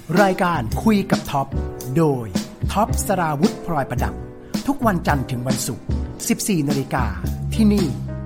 รายการคุยกับท็อปโดยท็อปสราวุธพลอยประดับทุกวันจันทร์ถึงวันศุกร์ 14:00 น.ที่นี่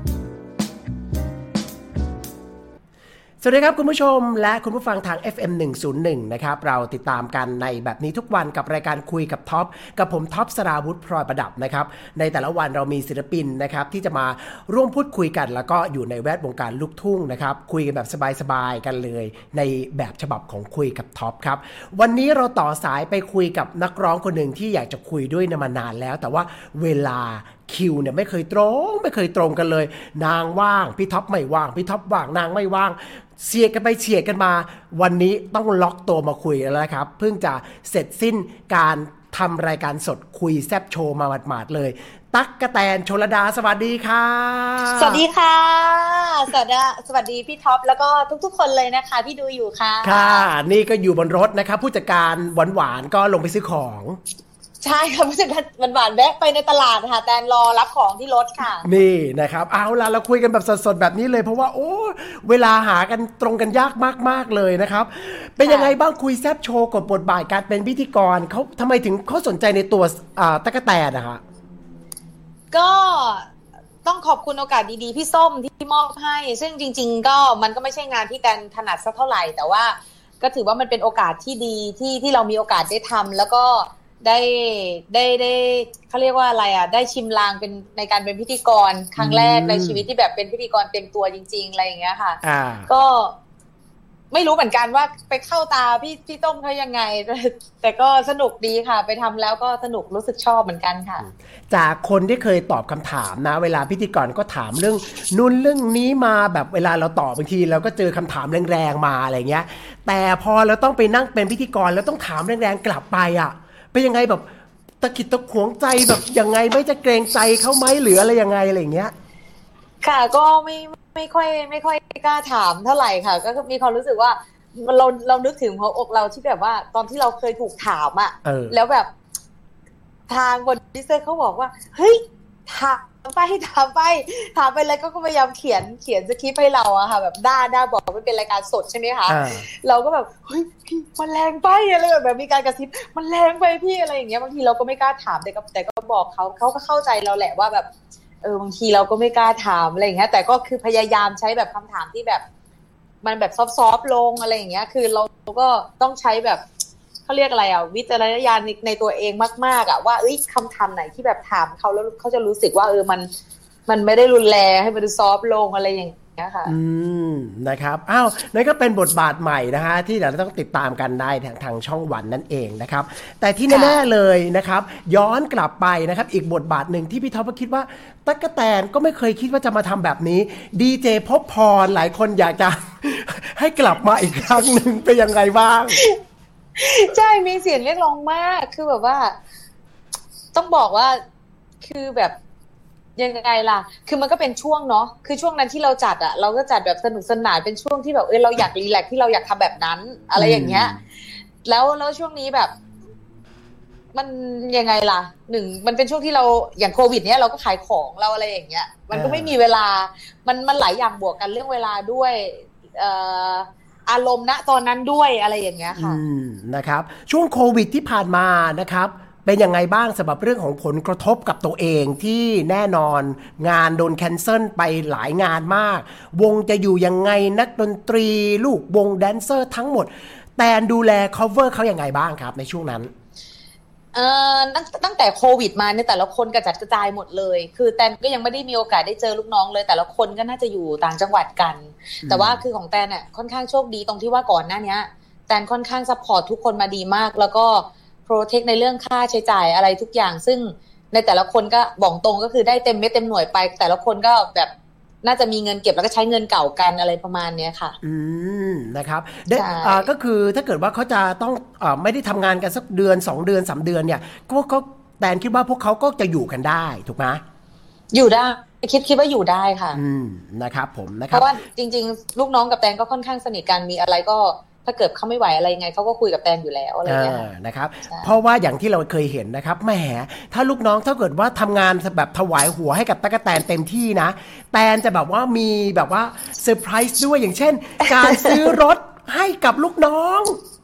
สวัสดีครับคุณผู้ชมและคุณผู้ฟังทาง FM 101 นะครับเราติดตามกันในแบบนี้ทุกวันกับรายการคุยกับท็อปกับผมท็อปสราวุธพลอยประดับนะครับในแต่ละวันเรามีศิลปินนะครับที่จะมาร่วมพูดคุยกันแล้วก็อยู่ในแวดวงการลูกทุ่งนะครับคุยกันแบบสบายๆกันเลยในแบบฉบับของคุยกับท็อปครับวันนี้เราต่อสายไปคุยกับนักร้องคนหนึ่งที่อยากจะคุยด้วยมานานแล้วแต่ว่าเวลาคิวเนี่ยไม่เคยตรงกันเลยนางว่างพี่ท็อปไม่ว่างพี่ท็อปว่างนางไม่ว่างเฉียดกันไปเฉียดกันมาวันนี้ต้องล็อกตัวมาคุยแล้วครับเพิ่งจะเสร็จสิ้นการทำรายการสดคุยแซบโชว์มาหมาดๆเลยตั๊กกะแตนชลดาสวัสดีค่ะสวัสดีค่ะสวัสดีพี่ท็อปแล้วก็ทุกๆคนเลยนะคะที่ดูอยู่ค่ะค่ะนี่ก็อยู่บนรถนะครับผู้จัดการหวานๆก็ลงไปซื้อของใช่ค่ะผู้จัดการหวานๆแวะไปในตลาดค่ะแตนรอรับของที่รถค่ะนี่นะครับเอาล่ะเราคุยกันแบบสดๆแบบนี้เลยเพราะว่าโอ้เวลาหากันตรงกันยากมากๆเลยนะครับเป็นยังไงบ้างคุยแซบโชว์กับบทบาทการเป็นพิธีกรเขาทำไมถึงเขาสนใจในตัวตั๊กกะแตนนะคะก็ต้องขอบคุณโอกาสดีๆพี่ส้มที่มอบให้ซึ่งจริงๆก็มันก็ไม่ใช่งานที่แตนถนัดสักเท่าไหร่แต่ว่าก็ถือว่ามันเป็นโอกาสที่ดีที่เรามีโอกาสได้ทำแล้วก็ได้เขาเรียกว่าอะไรได้ชิมลางเป็นในการเป็นพิธีกรครั้งแรกในชีวิตที่แบบเป็นพิธีกรเต็มตัวจริงๆอะไรอย่างเงี้ยค่ะก็ไม่รู้เหมือนกันว่าไปเข้าตาพี่ต้มเขายังไงแต่ก็สนุกดีค่ะไปทำแล้วก็สนุกรู้สึกชอบเหมือนกันค่ะจากคนที่เคยตอบคำถามนะเวลาพิธีกรก็ถามเรื่องนู่นเรื่องนี้มาแบบเวลาเราตอบบางทีเราก็เจอคำถามแรงๆมาอะไรเงี้ยแต่พอเราต้องไปนั่งเป็นพิธีกรแล้วต้องถามแรงๆกลับไปเป็นยังไงแบบตะขิดตะขวงใจแบบยังไงไม่จะเกรงใจเขาไหมหรืออะไรยังไงอะไรอย่างเงี้ยค่ะก็ไม่ค่อยกล้าถามเท่าไหร่ค่ะก็มีความรู้สึกว่าเรานึกถึงหัวอกเราที่แบบว่าตอนที่เราเคยถูกถามแล้วแบบทางบริษัทเขาบอกว่าเฮ้ยถามไปเลยก็พยายามเขียนสคริปต์ให้เราอะค่ะแบบด้าบอกไม่เป็นรายการสดใช่ไหมคะเราก็แบบเฮ้ยพี่มันแรงไปอะไรแบบมีการกระซิบมันแรงไปพี่อะไรอย่างเงี้ยบางทีเราก็ไม่กล้าถามแต่ก็บอกเขาก็เข้าใจเราแหละว่าแบบบางทีเราก็ไม่กล้าถามอะไรอย่างเงี้ยแต่ก็คือพยายามใช้แบบคำถามที่แบบมันแบบซอฟต์ลงอะไรอย่างเงี้ยคือเราก็ต้องใช้แบบเขาเรียกอะไรวิจารณญาณในตัวเองมากๆว่าคำถามไหนที่แบบถามเขาแล้วเขาจะรู้สึกว่ามันไม่ได้รุนแรงให้มันซอฟต์ลงอะไรอย่างเงี้ยค่ะนะครับนั่นก็เป็นบทบาทใหม่นะฮะที่เราต้องติดตามกันได้ทางช่องวันนั่นเองนะครับแต่ที่แน่ๆเลยนะครับย้อนกลับไปนะครับอีกบทบาทหนึ่งที่พี่ท็อปคิดว่าตั๊กกะแตนก็ไม่เคยคิดว่าจะมาทำแบบนี้ดีเจภพพรหลายคนอยากจะ ให้กลับมาอีกครั้งหนึ่งเป็นยังไงบ้างใช่มีเสียงเรียกร้องมากคือแบบว่าต้องบอกว่าคือแบบยังไงล่ะคือมันก็เป็นช่วงเนาะคือช่วงนั้นที่เราจัดเราก็จัดแบบสนุกสนานเป็นช่วงที่แบบเราอยากรีแลกซ์ที่เราอยากทำแบบนั้นอะไรอย่างเงี้ยแล้วช่วงนี้แบบมันยังไงล่ะมันเป็นช่วงที่เราอย่างโควิดเนี้ยเราก็ขายของเราอะไรอย่างเงี้ยมันก็ไม่มีเวลามันหลายอย่างบวกกันเรื่องเวลาด้วยอารมณ์ณตอนนั้นด้วยอะไรอย่างเงี้ยค่ะนะครับช่วงโควิดที่ผ่านมานะครับเป็นยังไงบ้างสำหรับเรื่องของผลกระทบกับตัวเองที่แน่นอนงานโดนแคนเซิลไปหลายงานมากวงจะอยู่ยังไงนักดนตรีลูกวงแดนเซอร์ทั้งหมดแต่ดูแล cover เขายังไงบ้างครับในช่วงนั้นตั้งแต่โควิดมาเนี่ยแต่ละคนกระจัดกระจายหมดเลยคือแตนก็ยังไม่ได้มีโอกาสได้เจอลูกน้องเลยแต่ละคนก็น่าจะอยู่ต่างจังหวัดกันแต่ว่าคือของแตนค่อนข้างโชคดีตรงที่ว่าก่อนหน้านี้แตนค่อนข้างซัพพอร์ตทุกคนมาดีมากแล้วก็โปรเทคในเรื่องค่าใช้จ่ายอะไรทุกอย่างซึ่งในแต่ละคนก็บอกตรงก็คือได้เต็มเม็ดเต็มหน่วยไปแต่ละคนก็แบบน่าจะมีเงินเก็บแล้วก็ใช้เงินเก่ากันอะไรประมาณนี้ค่ะนะครับก็คือถ้าเกิดว่าเขาจะต้องไม่ได้ทำงานกันสักเดือน2เดือน3เดือนเนี่ยก็แตนคิดว่าพวกเขาก็จะอยู่กันได้ถูกไหมอยู่ได้คิดว่าอยู่ได้ค่ะนะครับผมนะครับเพราะว่าจริงๆลูกน้องกับแตนก็ค่อนข้างสนิทกันมีอะไรก็ถ้าเกิดเขาไม่ไหวอะไรไงเขาก็คุยกับแตนอยู่แล้วอะไรอย่างเงี้ยนะครับเพราะว่าอย่างที่เราเคยเห็นนะครับแหมถ้าลูกน้องถ้าเกิดว่าทำงานแบบถวายหัวให้กับตั๊กแตนเต็มที่นะแตนจะแบบว่ามีแบบว่าเซอร์ไพรส์ด้วยอย่างเช่นการซื้อรถให้กับลูกน้อง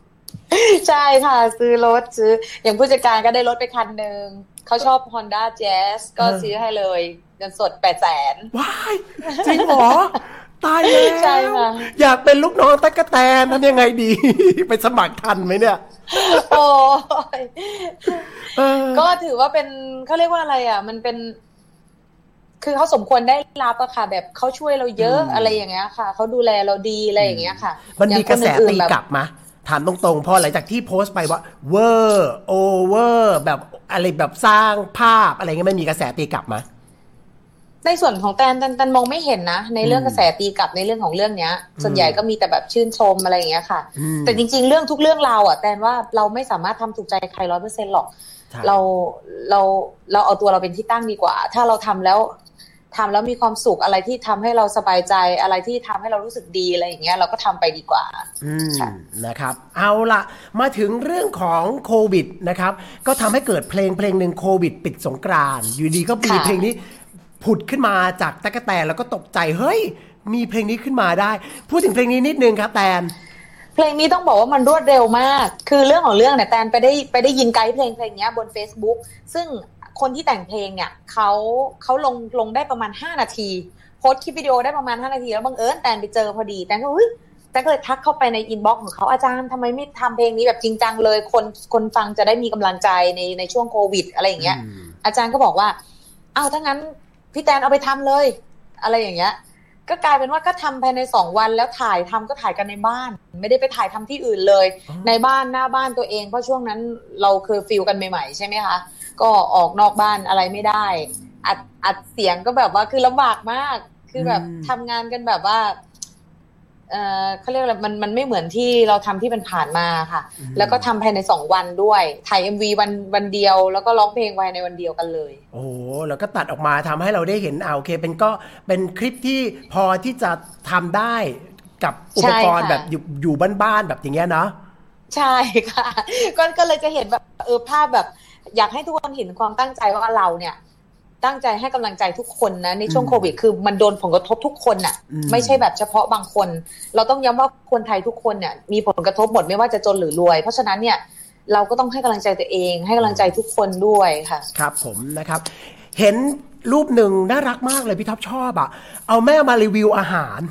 ใช่ค่ะซื้อรถซื้ออย่างผู้จัดการก็ได้รถไปคันนึงเขาชอบ Honda Jazz ก็ซื้อให้เลยเงินสด 800,000 ว้ายจริงเหรอตายแล้วใช่ค่ะอยากเป็นลูกน้องตั๊กแตนทำยังไงดีไปสมัครทันไหมเนี่ยโอ้ยก็ถือว่าเป็นเขาเรียกว่าอะไรอ่ะมันเป็นคือเขาสมควรได้รับอะค่ะแบบเขาช่วยเราเยอะอะไรอย่างเงี้ยค่ะเขาดูแลเราดีอะไรอย่างเงี้ยค่ะมันมีกระแสตีกลับมาถามตรงๆพอหลังจากที่โพสต์ไปว่าเวอร์โอเวอร์แบบอะไรแบบสร้างภาพอะไรเงี้ยไม่มีกระแสตีกลับมาในส่วนของแตนมองไม่เห็นนะในเรื่องกระแสตีกลับในเรื่องของเรื่องเนี้ยส่วนใหญ่ก็มีแต่แบบชื่นชมอะไรอย่างเงี้ยค่ะแต่จริงๆเรื่องทุกเรื่องเราอ่ะแตนว่าเราไม่สามารถทำถูกใจใคร 100% หรอกเราเอาตัวเราเป็นที่ตั้งดีกว่าถ้าเราทำแล้วมีความสุขอะไรที่ทำให้เราสบายใจอะไรที่ทำให้เรารู้สึกดีอะไรอย่างเงี้ยเราก็ทำไปดีกว่านะครับเอาละมาถึงเรื่องของโควิดนะครับก็ทำให้เกิดเพลงหนึ่งโควิดปิดสงกรานต์อยู่ดีก็มีเพลงนี้ผุดขึ้นมาจากตั๊กแตนแล้วก็ตกใจเฮ้ยมีเพลงนี้ขึ้นมาได้พูดถึงเพลงนี้นิดนึงครับแตนเพลงนี้ต้องบอกว่ามันรวดเร็วมากคือเรื่องของเรื่องเนี่ยแตนไปได้ยินไกด์เพลงนี้บน Facebook ซึ่งคนที่แต่งเพลงเนี่ยเขาลงได้ประมาณ5นาทีโพสต์คลิปวิดีโอได้ประมาณ5นาทีแล้วบังเอิญแตนไปเจอพอดีแตนก็แต่ก็เลยทักเข้าไปในอินบ็อกซ์ของเขาอาจารย์ทำไมไม่ทำเพลงนี้แบบจริงจังเลยคนฟังจะได้มีกำลังใจในช่วงโควิดอะไรอย่างเงี้ยอาจารย์ก็บอกว่าอ้าวถ้างั้นพี่แตนเอาไปทำเลยอะไรอย่างเงี้ยก็กลายเป็นว่าก็ทำภายใน2วันแล้วถ่ายกันในบ้านไม่ได้ไปถ่ายทำที่อื่นเลยในบ้านหน้าบ้านตัวเองเพราะช่วงนั้นเราเคยฟิลกันใหม่ๆใช่ไหมคะก็ออกนอกบ้านอะไรไม่ได้อัดเสียงก็แบบว่าคือลำบากมากคือแบบทำงานกันแบบว่าเขาเรียกอะไรมันไม่เหมือนที่เราทำที่มันผ่านมาค่ะแล้วก็ทำภายใน2วันด้วยถ่าย MV วันเดียวแล้วก็ร้องเพลงไว้ในวันเดียวกันเลยโอ้แล้วก็ตัดออกมาทำให้เราได้เห็นโอเคเป็นคลิปที่พอที่จะทำได้กับอุปกรณ์แบบอยู่บ้านๆแบบอย่างเงี้ยเนาะใช่ค่ะก็เลยจะเห็นแบบภาพแบบอยากให้ทุกคนเห็นความตั้งใจว่าเราเนี่ยตั้งใจให้กำลังใจทุกคนนะในช่วงโควิดคือมันโดนผลกระทบทุกคนน่ะไม่ใช่แบบเฉพาะบางคนเราต้องย้ำว่าคนไทยทุกคนเนี่ยมีผลกระทบหมดไม่ว่าจะจนหรือรวยเพราะฉะนั้นเนี่ยเราก็ต้องให้กำลังใจตัวเองให้กำลังใจทุกคนด้วยค่ะครับผมนะครับเห็นรูปหนึ่งน่ารักมากเลยพี่ท็อปชอบอ่ะเอาแม่มารีวิวอาหาร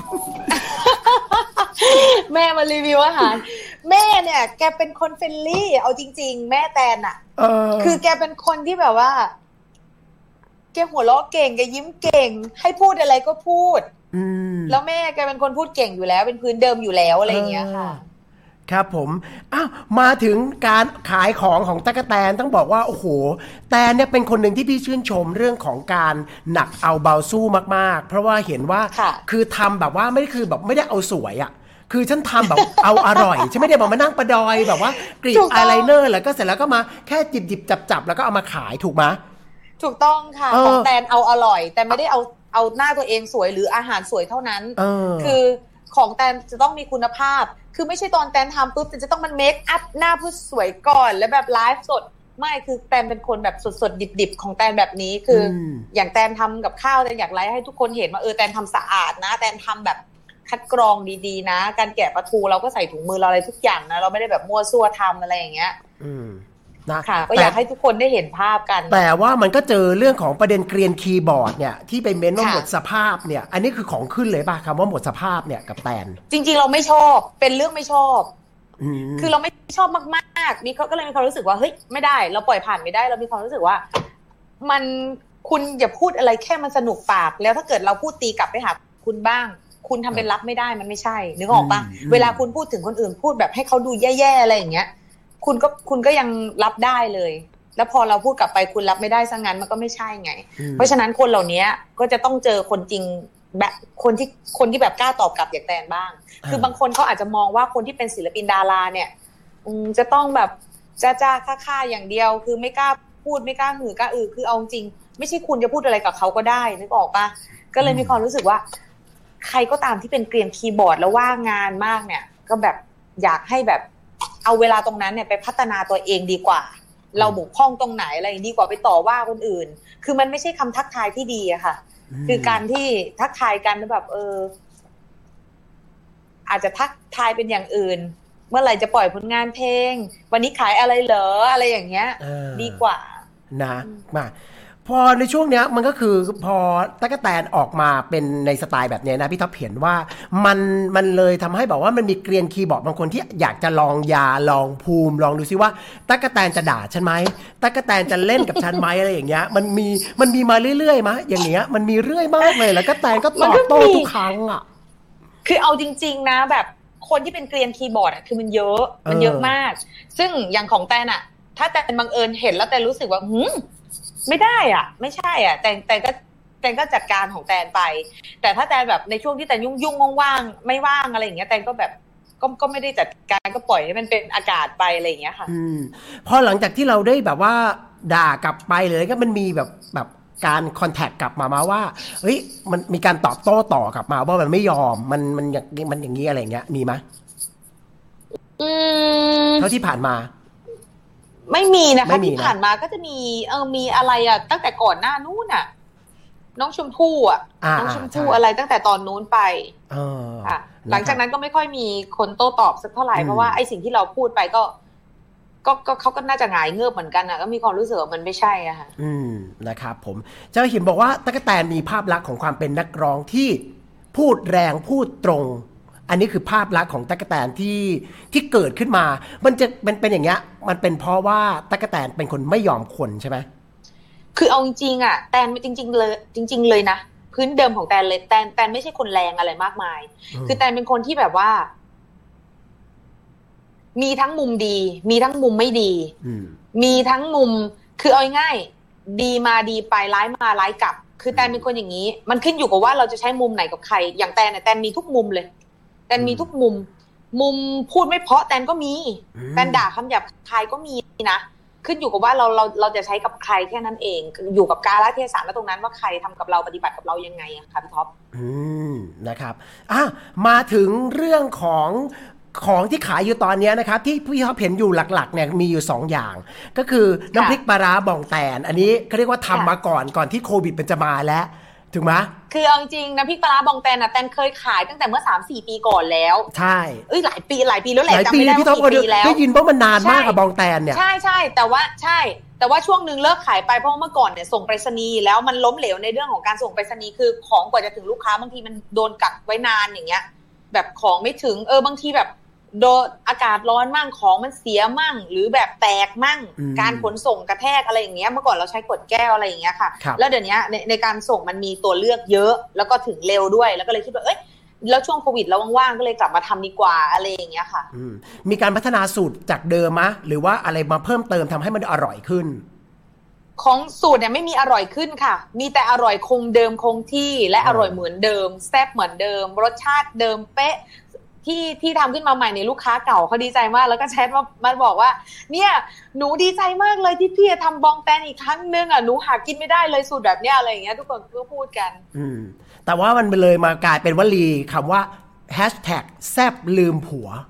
แม่มารีวิวอาหารแม่เนี่ยแกเป็นคนเฟรนลี่เอาจริงๆแม่แตนอ่ะคือแกเป็นคนที่แบบว่าแกหัวเราะเก่งแกยิ้มเก่งให้พูดอะไรก็พูดแล้วแม่แกเป็นคนพูดเก่งอยู่แล้วเป็นพื้นเดิมอยู่แล้วอะไรอย่างเงี้ยค่ะครับผมอ้าวมาถึงการขายของตั๊กแตนต้องบอกว่าโอ้โหแตนเนี่ยเป็นคนหนึ่งที่พี่ชื่นชมเรื่องของการหนักเอาเบาสู้มากๆเพราะว่าเห็นว่าคือทำแบบว่าไม่ได้คือแบบไม่ได้เอาสวยอ่ะคือฉันทำแบบเอาอร่อยฉันไม่ได้บอกมานั่งประดอยแบบว่ากรีดอายไลเนอร์แล้วก็เสร็จแล้วก็มาแค่จิบจับแล้วก็เอามาขายถูกไหมถูกต้องค่ะของแตนเอาอร่อยแต่ไม่ได้เอาหน้าตัวเองสวยหรืออาหารสวยเท่านั้นคือของแตนจะต้องมีคุณภาพคือไม่ใช่ตอนแตนทำปุ๊บแต่จะต้องมันเมคอัพหน้าเพื่อสวยก่อนแล้วแบบไลฟ์สดไม่คือแตนเป็นคนแบบสดดิบๆของแตนแบบนี้คืออย่างแตนทำกับข้าวแตนอยากไลฟ์ให้ทุกคนเห็นว่าแตนทำสะอาดนะแตนทำแบบคัดกรองดีๆนะการแกะปลาทูเราก็ใส่ถุงมือเราอะไรทุกอย่างนะเราไม่ได้แบบมั่วซั่วทำอะไรอย่างเงี้ยค่ะก็อยากให้ทุกคนได้เห็นภาพกันแต่ว่ามันก็เจอเรื่องของประเด็นเกรียนคีย์บอร์ดเนี่ยที่ไปเม้นว่าหมดสภาพเนี่ยอันนี้คือของขึ้นเลยป่ะคำว่าหมดสภาพเนี่ยกับแตนจริงๆเราไม่ชอบเป็นเรื่องไม่ชอบคือเราไม่ชอบมากๆมีก็เลยมีความรู้สึกว่าเฮ้ยไม่ได้เราปล่อยผ่านไม่ได้เรามีความรู้สึกว่ามันคุณอย่าพูดอะไรแค่มันสนุกปากแล้วถ้าเกิดเราพูดตีกลับไปหาคุณบ้างคุณทำเป็นรับไม่ได้มันไม่ใช่นึกออกป่ะเวลาคุณพูดถึงคนอื่นพูดแบบให้เขาดูแย่ๆอะไรอย่างเงี้ยคุณก็ยังรับได้เลยแล้วพอเราพูดกลับไปคุณรับไม่ได้ซะงั้นมันก็ไม่ใช่ไงเพราะฉะนั้นคนเหล่านี้ก็จะต้องเจอคนจริงแบบคนที่แบบกล้าตอบกลับอย่างแตนบ้างคือบางคนเขาอาจจะมองว่าคนที่เป็นศิลปินดาราเนี่ยจะต้องแบบจ้าค่าอย่างเดียวคือไม่กล้าพูดไม่กล้าหือกล้าคือเอาจริงไม่ใช่คุณจะพูดอะไรกับเขาก็ได้นึกออกปะก็เลยมีความรู้สึกว่าใครก็ตามที่เป็นเกรียนคีย์บอร์ดแล้วว่างงานมากเนี่ยก็แบบอยากให้แบบเอาเวลาตรงนั้นเนี่ยไปพัฒนาตัวเองดีกว่าเราบกพร่องตรงไหนอะไรดีกว่าไปต่อว่าคนอื่นคือมันไม่ใช่คำทักทายที่ดีอะค่ะคือการที่ทักทายกันแบบอาจจะทักทายเป็นอย่างอื่นเมื่อไหร่จะปล่อยผลงานเพลงวันนี้ขายอะไรเหรออะไรอย่างเงี้ยดีกว่านะมาพอในช่วงเนี้ยมันก็คือพอตั๊กแตนออกมาเป็นในสไตล์แบบนี้นะพี่ท็อปเห็นว่ามันเลยทำให้แบบว่ามันมีเกรียนคีย์บอร์ดบางคนที่อยากจะลองยาลองภูมิลองดูซิว่าตั๊กแตนจะด่าฉันไหมตั๊กแตนจะเล่นกับฉันไหมอะไรอย่างเงี้ยมันมีมาเรื่อยๆมั้ยอย่างเงี้ยมันมีเรื่อยมากเลยแล้วก็แตนก็ตอบโต้ทุกครั้งอ่ะคือเอาจริงๆนะแบบคนที่เป็นเกรียนคีย์บอร์ดคือมันเยอะมากซึ่งอย่างของแตนอ่ะถ้าแตนบังเอิญเห็นแล้วแตนรู้สึกว่าไม่ได้อ่ะไม่ใช่อ่ะแต่ก็จัดการของแตนไปแต่ถ้าแตนแบบในช่วงที่แตนยุ่งว่างๆไม่ว่างอะไรอย่างเงี้ยแตนก็แบบก็ไม่ได้จัดการก็ปล่อยให้มันเป็นอากาศไปอะไรอย่างเงี้ยค่ะพอหลังจากที่เราได้แบบว่าด่ากลับไปเลยก็มันมีแบบการคอนแทคกลับมาว่าเฮ้ยมันมีการตอบโต้ต่อกลับมาว่ามันไม่ยอมมันอย่างนี้อะไรอย่างเงี้ยมีไหมเท่าที่ผ่านมาไม่มีนะคะที่ผ่านมาก็จะมีอะไรอ่ะตั้งแต่ก่อนหน้านู้นอ่ะน้องชมพู่อ่ะน้องชมพู่อะไรตั้งแต่ตอนนู้นไปหลังจากนั้นก็ไม่ค่อยมีคนโต้ตอบสักเท่าไหร่เพราะว่าไอ้สิ่งที่เราพูดไปก็เขาก็น่าจะหงายเงือบเหมือนกันอ่ะก็มีความรู้สึกว่ามันไม่ใช่อ่ะค่ะนะครับผมเจ้าหิมบอกว่าตั๊กแตนมีภาพลักษณ์ของความเป็นนักร้องที่พูดแรงพูดตรงอันนี้คือภาพลักษณ์ของตั๊กแตนที่เกิดขึ้นมามันเป็นอย่างเงี้ยมันเป็นเพราะว่าตั๊กแตนเป็นคนไม่ยอมคนใช่ไหมคือเอาจริงๆอ่ะแตนจริงๆเลยนะพื้นเดิมของแตนเลยแตนไม่ใช่คนแรงอะไรมากมายคือแตนเป็นคนที่แบบว่ามีทั้งมุมดีมีทั้งมุมไม่ดีมีทั้งมุมคือเอาง่ายดีมาดีไปร้ายมาร้ายกลับคือแตนเป็นคนอย่างนี้มันขึ้นอยู่กับว่าเราจะใช้มุมไหนกับใครอย่างแตนเนี่ยแตนมีทุกมุมเลยแตนมีทุกมุมพูดไม่เพราะแตนก็มีแตนด่าคำหยาบคายก็มีนะขึ้นอยู่กับว่าเราจะใช้กับใครแค่นั้นเองอยู่กับกาลเทศะและตรงนั้นว่าใครทำกับเราปฏิบัติกับเรายังไงอะค่ะพี่ท็อปนะครับมาถึงเรื่องของที่ขายอยู่ตอนนี้นะครับที่พี่ท็อปเห็นอยู่หลักๆเนี่ยมีอยู่2อย่างก็คือน้ำพริกปลาร้าบองแตนอันนี้เขาเรียกว่าทำมาก่อนที่โควิดมันจะมาแล้วถูกไหมคือเอาจริงน้ำพริกปลาร้าบองแตนแตนเคยขายตั้งแต่เมื่อ 3-4 ปีก่อนแล้วใช่หลายปีแล้วแหละจำไม่ได้ว่ากี่ปีแล้วได้ยินว่ามันนานมากกับบองแตนเนี่ยใช่แต่ว่าช่วงนึงเลิกขายไปเพราะเมื่อก่อนเนี่ยส่งไปรษณีย์แล้วมันล้มเหลวในเรื่องของการส่งไปรษณีย์คือของกว่าจะถึงลูกค้าบางทีมันโดนกักไว้นานอย่างเงี้ยแบบของไม่ถึงบางทีแบบโดนอากาศร้อนมั่งของมันเสียมั่งหรือแบบแตกมั่งการขนส่งกระแทกอะไรอย่างเงี้ยเมื่อก่อนเราใช้ขวดแก้วอะไรอย่างเงี้ยค่ะแล้วเดี๋ยวนี้ในการส่งมันมีตัวเลือกเยอะแล้วก็ถึงเร็วด้วยแล้วก็เลยคิดว่าแล้วช่วงโควิดเราว่างๆก็เลยกลับมาทำดีกว่าอะไรอย่างเงี้ยค่ะมีการพัฒนาสูตรจากเดิมมะหรือว่าอะไรมาเพิ่มเติมทำให้มันอร่อยขึ้นของสูตรเนี่ยไม่มีอร่อยขึ้นค่ะมีแต่อร่อยคงเดิมคงที่และอร่อยเหมือนเดิมแซ่บเหมือนเดิมรสชาติเดิมเป๊ะที่ทำขึ้นมาใหม่ในลูกค้าเก่าเขาดีใจมากแล้วก็แชทมาบอกว่าเนี่ยหนูดีใจมากเลยที่พี่ทำบองแตนอีกครั้งนึงหนูหากินไม่ได้เลยสูตรแบบเนี้ยอะไรอย่างเงี้ยทุกคนก็พูดกันแต่ว่ามันเลยมากลายเป็นวลีคำว่าแซ่บลืมผัว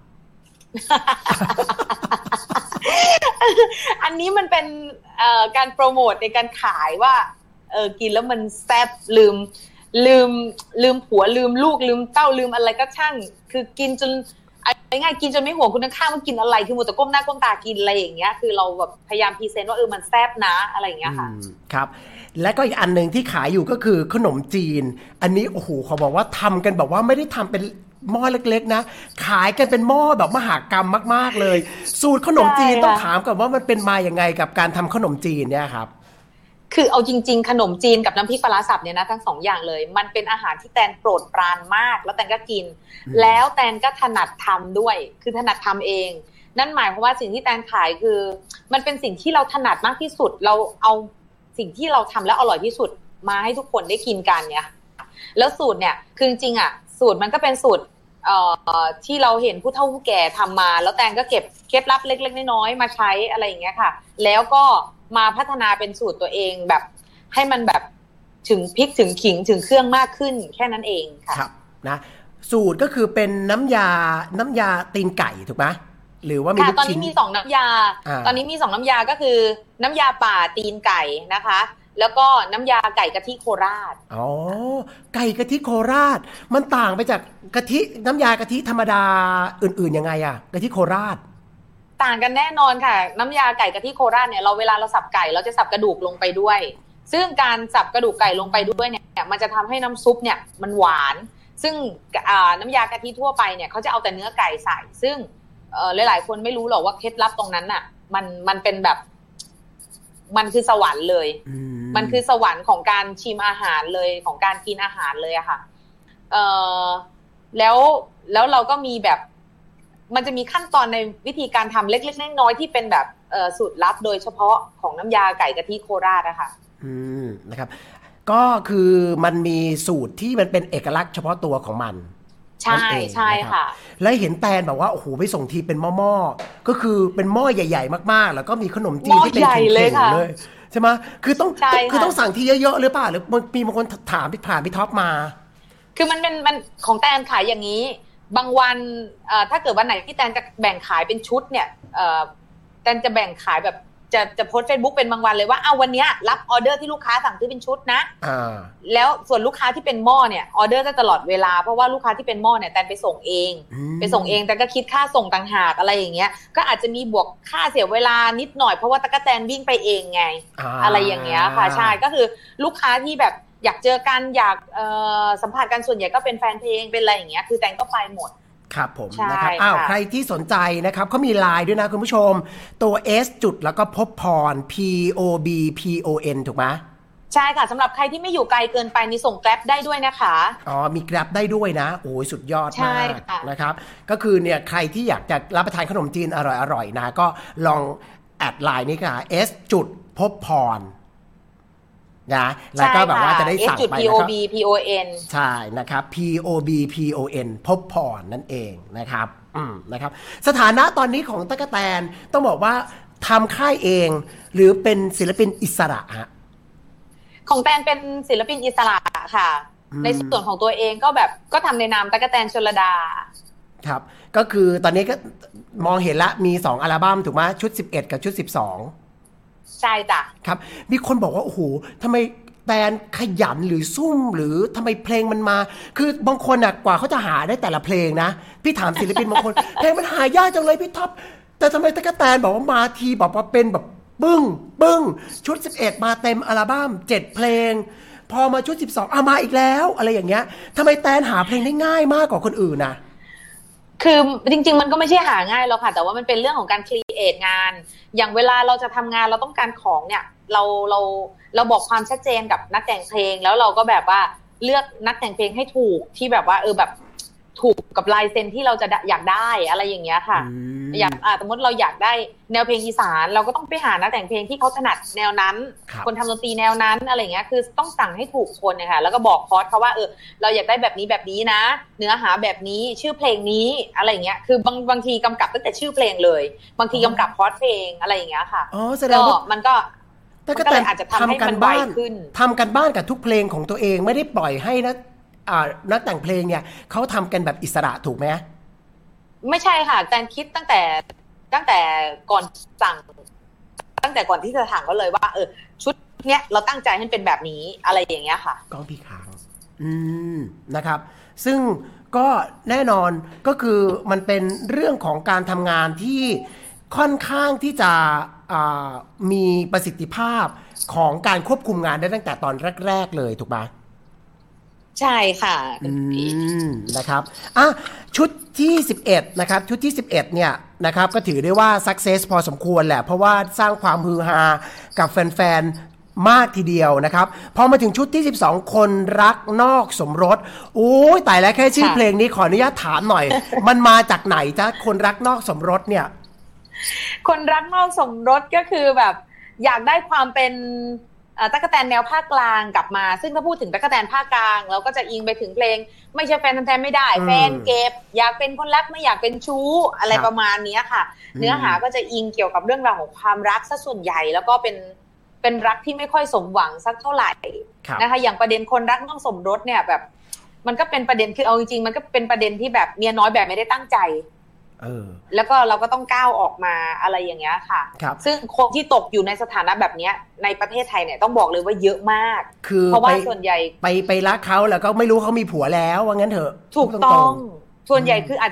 อันนี้มันเป็นการโปรโมทในการขายว่ากินแล้วมันแซ่บลืมผัวลืมลูกลืมเต้าลืมอะไรก็ช่างคือกินจนง่ายกินจนไม่ห่วงคุณข้างว่ากินอะไรคือมัวแต่ก้มหน้าก้มตากินอะไรอย่างเงี้ยคือเราแบบพยายามพรีเซนต์ว่ามันแซ่บนะอะไรอย่างเงี้ยค่ะครับและก็อีกอันนึงที่ขายอยู่ก็คือขนมจีนอันนี้โอ้โหเขาบอกว่าทำกันแบบว่าไม่ได้ทำเป็นหม้อเล็กๆนะขายกันเป็นหม้อแบบมหากรรมมากๆเลยสูตรขนมจีนต้องถามก่อนว่ามันเป็นมาอย่างไงกับการทำขนมจีนเนี่ยครับคือเอาจริงๆขนมจีนกับน้ำพริกปลาร้าสับเนี่ยนะทั้ง2อย่างเลยมันเป็นอาหารที่แตนโปรดปรานมากแล้วแตนก็กินแล้วแตนก็ถนัดทำด้วยคือถนัดทำเองนั่นหมายความว่าสิ่งที่แตนขายคือมันเป็นสิ่งที่เราถนัดมากที่สุดเราเอาสิ่งที่เราทำแล้วอร่อยที่สุดมาให้ทุกคนได้กินกันเนี่ยแล้วสูตรเนี่ยคือจริงๆสูตรมันก็เป็นสูตรที่เราเห็นผู้เฒ่าผู้แก่ทำมาแล้วแตนก็เก็บเคล็ดลับเล็กๆน้อยๆมาใช้อะไรอย่างเงี้ยค่ะแล้วก็มาพัฒนาเป็นสูตรตัวเองแบบให้มันแบบถึงพริกถึงขิงถึงเครื่องมากขึ้นแค่นั้นเองค่ะครับนะสูตรก็คือเป็นน้ำยาตีนไก่ถูกไหมหรือว่ามีลูกชิ้นตอนนี้มี2น้ำยาตอนนี้มี2น้ำยาก็คือน้ำยาป่าตีนไก่นะคะแล้วก็น้ำยาไก่กะทิโคราชอ๋อไก่กะทิโคราชมันต่างไปจากกะทิน้ำยากะทิธรรมดาอื่นๆยังไงอะกะทิโคราชต่างกันแน่นอนค่ะน้ำยาไก่กะทิโคราชเนี่ยเวลาเราสับไก่เราจะสับกระดูกลงไปด้วยซึ่งการสับกระดูกไก่ลงไปด้วยเนี่ยมันจะทำให้น้ำซุปเนี่ยมันหวานซึ่งน้ำยากะทิทั่วไปเนี่ยเขาจะเอาแต่เนื้อไก่ใส่ซึ่งหลายๆคนไม่รู้หรอกว่าเคล็ดลับตรงนั้นน่ะมันเป็นแบบมันคือสวรรค์เลยมันคือสวรรค์ของการชิมอาหารเลยของการกินอาหารเลยอะค่ะแล้วเราก็มีแบบมันจะมีขั้นตอนในวิธีการทำเล็กๆน้อยๆที่เป็นแบบสูตรลับโดยเฉพาะของน้ำยาไก่กะทิโคราชอะค่ะนะครับก็คือมันมีสูตรที่มันเป็นเอกลักษณ์เฉพาะตัวของมันใช่ใช่ค่ะแล้วเห็นแตนบอกว่าโอ้โหไปส่งทีเป็นหม้อก็คือเป็นหม้อใหญ่ๆมากๆแล้วก็มีขนมจีนที่เป็นเข่งๆเลยใช่ไหมคือต้องสั่งทีเยอะๆหรือเปล่าหรือมีบางคนถามผ่านพี่ท็อปมาคือมันของแตนขายอย่างนี้บางวันถ้าเกิดวันไหนที่แตนจะแบ่งขายเป็นชุดเนี่ยแตนจะแบ่งขายแบบจะโพสต์ Facebook เป็นบางวันเลยว่าวันนี้รับออเดอร์ที่ลูกค้าสั่งซื้อเป็นชุดนะแล้วส่วนลูกค้าที่เป็นหม้อเนี่ยออเดอร์จะตลอดเวลาเพราะว่าลูกค้าที่เป็นหม้อเนี่ยแตนไปส่งเองแต่ก็คิดค่าส่งต่างหากอะไรอย่างเงี้ยก็อาจจะมีบวกค่าเสียเวลานิดหน่อยเพราะว่าตะกั่วแตนวิ่งไปเองไงอะไรอย่างเงี้ยค่ะใช่ก็คือลูกค้าที่แบบอยากเจอกันอยากสัมผัสกันส่วนใหญ่ก็เป็นแฟนเพลงเป็นอะไรอย่างเงี้ยคือแตนก็ไปหมดครับผมนะครับใครที่สนใจนะครับเขามีไลน์ด้วยนะคุณผู้ชมตัว S จุดแล้วก็พบพร POBPON ถูกไหมใช่ค่ะสำหรับใครที่ไม่อยู่ไกลเกินไปนี่ส่งแกร็บได้ด้วยนะคะมีแกร็บได้ด้วยนะโอ้ยสุดยอดมากนะครับก็คือเนี่ยใครที่อยากจะรับประทานขนมจีนอร่อยๆนะก็ลองแอดไลน์นี้ค่ะ S จุดพบพรนะแล้วก็แบบว่าจะได้สั่งไปแล้วก็ POBPON ใช่นะครับ POBPON พบพรนั่นเองนะครับนะครับสถานะตอนนี้ของตั๊กแตนต้องบอกว่าทำค่ายเองหรือเป็นศิลปินอิสระฮะของแตนเป็นศิลปินอิสระค่ะในส่วนของตัวเองก็แบบก็ทำในนามตั๊กแตนชลดาครับก็คือตอนนี้ก็มองเห็นละมี2อัลบั้มถูกไหมชุด11กับชุด12ใช่จ้ะครับมีคนบอกว่าโอ้โหทำไมแตนขยันหรือซุ่มหรือทำไมเพลงมันมาคือบางคนน่ะกว่าเขาจะหาได้แต่ละเพลงนะพี่ถามศิลปินบางคน เพลงมันหายากจังเลยพี่ท็อปแต่ทำไมตั๊กแตนบอกว่ามาทีบอกว่าเป็นแบบปึ้งชุด11มาเต็มอัลบั้ม7เพลงพอมาชุด12มาอีกแล้วอะไรอย่างเงี้ยทำไมแตนหาเพลงได้ง่ายมากกว่าคนอื่นนะคือจริงๆมันก็ไม่ใช่หาง่ายหรอกค่ะแต่ว่ามันเป็นเรื่องของการครีเอทงานอย่างเวลาเราจะทำงานเราต้องการของเนี่ยเราบอกความชัดเจนกับนักแต่งเพลงแล้วเราก็แบบว่าเลือกนักแต่งเพลงให้ถูกที่แบบว่าแบบถูกกับลายเซ็นที่เราจะอยากได้อะไรอย่างเงี้ยค่ะอย่างสมมติเราอยากได้แนวเพลงอีสานเราก็ต้องไปหานักแต่งเพลงที่เขาถนัดแนวนั้นคนทำดนตรีแนวนั้นอะไรเงี้ยคือต้องสั่งให้ถูกคนนะคะแล้วก็บอกคอร์สเขาว่าเราอยากได้แบบนี้นะเนื้อหาแบบนี้ชื่อเพลงนี้อะไรเงี้ยคือบางทีกำกับตั้งแต่ชื่อเพลงเลยบางทีกำกับคอร์สเพลงอะไรอย่างเงี้ยค่ะแสดงว่ามันก็เลยอาจจะทำให้มันไวขึ้นทำกันบ้านกับทุกเพลงของตัวเองไม่ได้ปล่อยให้นักแต่งเพลงเนี่ยเขาทำกันแบบอิสระถูกไหมไม่ใช่ค่ะแตนคิดตั้งแต่ก่อนสั่งตั้งแต่ก่อนที่จะถามเขาเลยว่าชุดเนี้ยเราตั้งใจให้เป็นแบบนี้อะไรอย่างเงี้ยค่ะก้องพี่ค้างนะครับซึ่งก็แน่นอนก็คือมันเป็นเรื่องของการทำงานที่ค่อนข้างที่จะมีประสิทธิภาพของการควบคุมงานได้ตั้งแต่ตอนแรกๆเลยถูกไหมใช่ค่ะนะครับชุดที่11นะครับชุดที่11เนี่ยนะครับก็ถือได้ว่า success พอสมควรแหละเพราะว่าสร้างความฮือฮากับแฟนๆมากทีเดียวนะครับพอมาถึงชุดที่12คนรักนอกสมรสโอ้ยตายแล้วแค่ชื่อเพลงนี้ขออนุญาตถามหน่อย มันมาจากไหนจ๊ะคนรักนอกสมรสเนี่ยคนรักนอกสมรสก็คือแบบอยากได้ความเป็นตั๊กแตนแนวภาคกลางกลับมาซึ่งถ้าพูดถึงตั๊กแตนภาคกลางเราก็จะอิงไปถึงเพลงไม่ใช่แฟนแท้ไม่ได้แฟนเก็บอยากเป็นคนรักไม่อยากเป็นชู้อะไรประมาณนี้ค่ะเนื้อหาก็จะอิงเกี่ยวกับเรื่องราวของความรักซะส่วนใหญ่แล้วก็เป็นรักที่ไม่ค่อยสมหวังสักเท่าไหร่นะคะอย่างประเด็นคนรักนอกสมรสเนี่ยแบบมันก็เป็นประเด็นคือเอาจริงๆมันก็เป็นประเด็นที่แบบเมียน้อยแบบไม่ได้ตั้งใจแล้วก็เราก็ต้องก้าวออกมาอะไรอย่างเงี้ยค่ะซึ่งคนที่ตกอยู่ในสถานะแบบนี้ในประเทศไทยเนี่ยต้องบอกเลยว่าเยอะมากเพราะว่าส่วนใหญ่ไปรักเขาแล้วก็ไม่รู้เขามีผัวแล้วว่างั้นเถอะถูกต้องส่วนใหญ่คืออาจ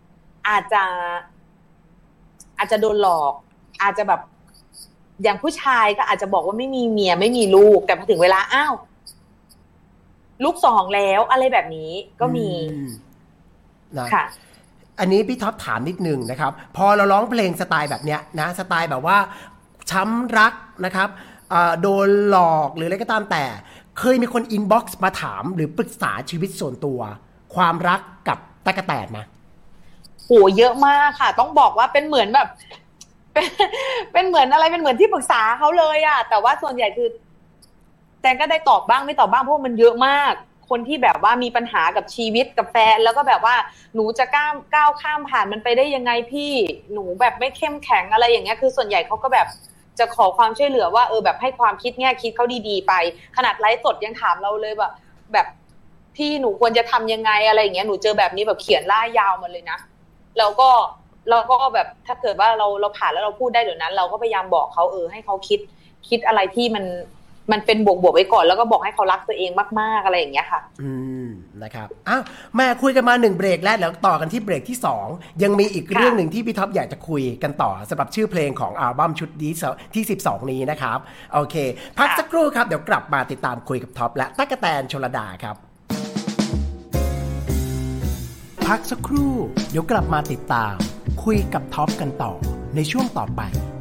จะโดนหลอกอาจจะแบบอย่างผู้ชายก็อาจจะบอกว่าไม่มีเมียไม่มีลูกแต่พอถึงเวลาอ้าวลูก2แล้วอะไรแบบนี้ก็มีค่ะอันนี้พี่ท็อปถามนิดนึงนะครับพอเราร้องเพลงสไตล์แบบเนี้ยนะสไตล์แบบว่าช้ำรักนะครับโดนหลอกหรืออะไรก็ตามแต่เคยมีคนอินบ็อกซ์มาถามหรือปรึกษาชีวิตส่วนตัวความรักกับตั๊กแตนมาโหเยอะมากค่ะต้องบอกว่าเป็นเหมือนแบบเป็นเหมือนอะไรเป็นเหมือนที่ปรึกษาเขาเลยอะแต่ว่าส่วนใหญ่คือแตนก็ได้ตอบบ้างไม่ตอบบ้างเพราะมันเยอะมากคนที่แบบว่ามีปัญหากับชีวิตกับแฟนแล้วก็แบบว่าหนูจะก้าวข้ามผ่านมันไปได้ยังไงพี่หนูแบบไม่เข้มแข็งอะไรอย่างเงี้ยคือส่วนใหญ่เขาก็แบบจะขอความช่วยเหลือว่าแบบให้ความคิดแง่คิดเขาดีๆไปขนาดไลฟ์สดยังถามเราเลยว่าแบบพี่หนูควรจะทำยังไงอะไรอย่างเงี้ยหนูเจอแบบนี้แบบเขียนล่ายาวมาเลยนะแล้วก็แบบถ้าเกิดว่าเราผ่านแล้วเราพูดได้เดี๋ยวนั้นเราก็พยายามบอกเขาให้เขาคิดอะไรที่มันเป็นบวกไว้ก่อนแล้วก็บอกให้เขารักตัวเองมากๆอะไรอย่างเงี้ยค่ะนะครับอ้าวแม่คุยกันมา1เบรกแล้วเดี๋ยวต่อกันที่เบรกที่2ยังมีอีกเรื่องหนึ่งที่พี่ท็อปอยากจะคุยกันต่อสำหรับชื่อเพลงของอัลบั้มชุดนี้ที่12นี้นะครับโอเคพักสักครู่ครับเดี๋ยวกลับมาติดตามคุยกับท็อปและตั๊กแตนชลดาครับพักสักครู่เดี๋ยวกลับมาติดตามคุยกับท็อปกันต่อในช่วงต่อไป